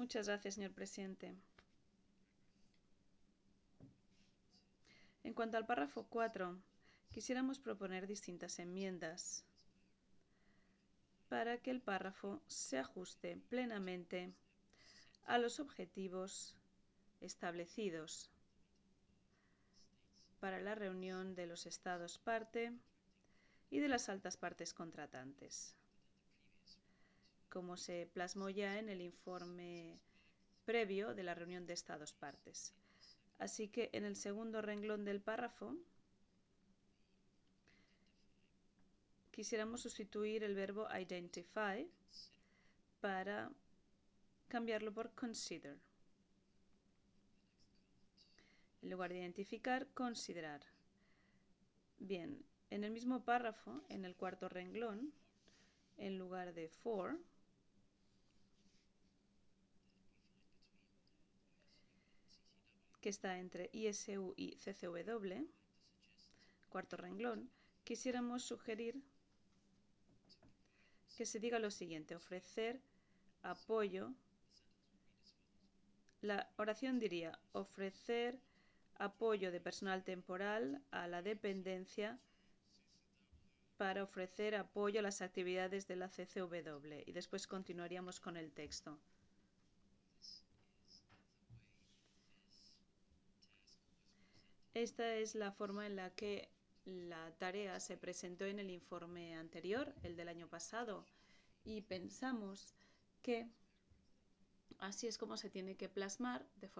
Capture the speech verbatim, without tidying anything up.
Muchas gracias, señor presidente. En cuanto al párrafo cuatro, quisiéramos proponer distintas enmiendas para que el párrafo se ajuste plenamente a los objetivos establecidos para la reunión de los Estados parte y de las altas partes contratantes, como se plasmó ya en el informe previo de la reunión de Estados partes. Así que en el segundo renglón del párrafo quisiéramos sustituir el verbo identify para cambiarlo por consider. En lugar de identificar, considerar. Bien, en el mismo párrafo, en el cuarto renglón, en lugar de for, que está entre I S U y C C W, cuarto renglón, quisiéramos sugerir que se diga lo siguiente: ofrecer apoyo. La oración diría: ofrecer apoyo de personal temporal a la dependencia para ofrecer apoyo a las actividades de la C C W. Y después continuaríamos con el texto. Esta es la forma en la que la tarea se presentó en el informe anterior, el del año pasado, y pensamos que así es como se tiene que plasmar de forma